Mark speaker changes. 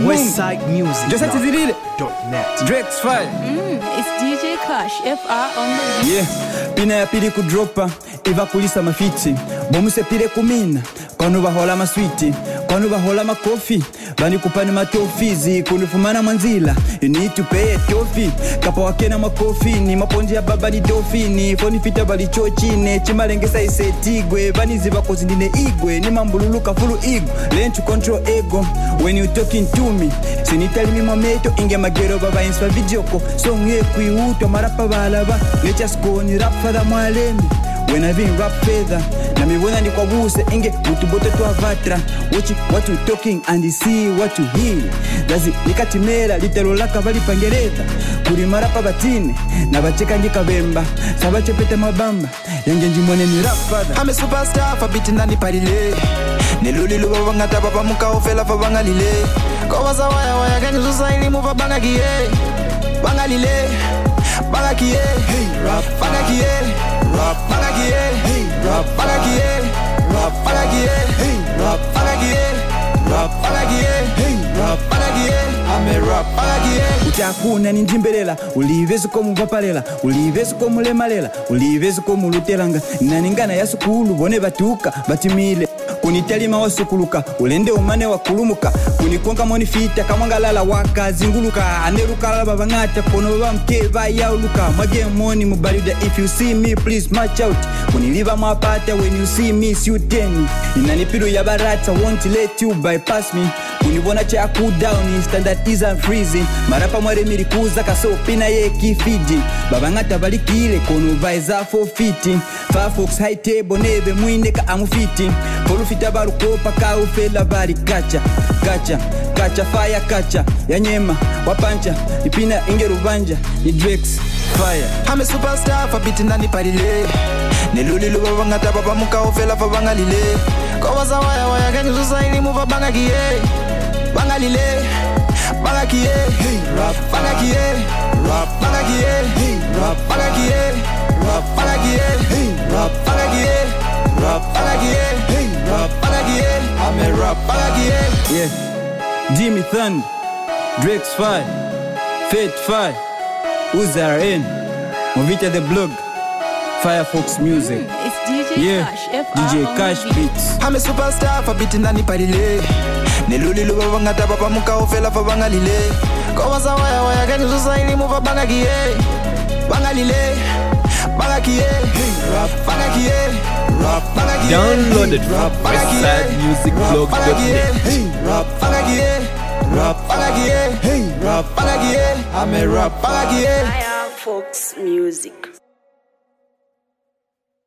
Speaker 1: Westside Music.
Speaker 2: Just at it.
Speaker 1: .net.
Speaker 2: Drake's fire.
Speaker 3: It's DJ Cash, FR on the
Speaker 2: Yeah, pina ya pili kudropa, iva kulisa mafiti. Bomuse pile kumina, kwanu bahola maswiti. Kwanu bahola makofi, bani kupani matofizi. Kunifumana manzila, you need to pay a tofi. Kapa wakena makofini, maponji ya baba ni dofini. Foni fita bali chochine, chimalengesa isetigwe. Bani ziva kozindine igwe, ni mambululuka fulu igu. Learn to control ego, when you talking to me. Sinitali mimo meto, inge magero baba inswa videoko. Songe kuiuto, marapa balaba. Lecha skoni, rap fada mwalemi. When I been rap feather, na miwona ni kwa buse, inge mutubote tuwa vatra. What you talking and see what you hear. Lazi nikatimera, literolaka vali pangereza. Kuri marapa batine, na bacheka ngika bemba. Sabache pete mabamba, yange njimone ni rap father.
Speaker 4: I'm a superstar, fa biti nani parile. Neluli luba wangata baba muka ofela fa bangalile. Kawaza waya gani zusa ili muva bangagie. Bangalile, bangagie, rap bangagie. Rap bangagie, rap bangagie, rap bangagie, rap bangagie, rap bangagie, rap bangagie. I'm a rap bangagie.
Speaker 2: Utakuna ni njimbelela, ulivezu ko muvapalela, ulivezu ko mulemalela, ulivezu ko mulutelanga. Naningana ya sukulu bone batuka batimile. Kunitalima wasukuluka, ulende umane wakulumuka. Kunikonga moni fita kamangalala waka zinguluka. Aneruka la babangata kono baba mkeba yauluka. Mage moni mubalida, if you see me please match out. Kuniliva mapata when you see me siuteni. Inanipiru ya barata won't let you bypass me. Kunibona cha cool down standard is and freezing. Marapa mware mirikuza kaso pina ye kifiji. Babangata balikile kono vaiza for fitting. Firefox high table nebe muineka amufiti. Fita barukopa ka ufela bari kacha fire kacha ya nyema wapancha ipina ingerubanja ni Drake's fire.
Speaker 4: I'm a superstar fa biti nani parile. Neluli luba wangata baba muka ofela fa bangalile. Kawaza waya gani zusa ili muva bangagie. Bangalile, bangagie, rap bangagie, rap bangagie, rap bangagie, rap bangagie, rap bangagie, rap bangagie. I'm a rap bangagie.
Speaker 2: Yeah, Jimmy Thunder, Drake's fire, Fate fire, Uzaren, Movita the blog, Firefox music.
Speaker 3: It's DJ Cash, FR
Speaker 2: DJ
Speaker 3: on
Speaker 2: Cash
Speaker 3: the
Speaker 2: beats.
Speaker 4: I'm a superstar fa biti nani parile. Neluli luba wangata baba muka ofela fa bangalile. Kawaza waya gani zusa ili muva bangagie. Bangalile, bangagie, rap bangagie.
Speaker 1: Download it from WestsideMusicBlog.net.
Speaker 4: Rap bangagie, rap bangagie, rap bangagie. I'm a rap bangagie.
Speaker 5: Firefox Music.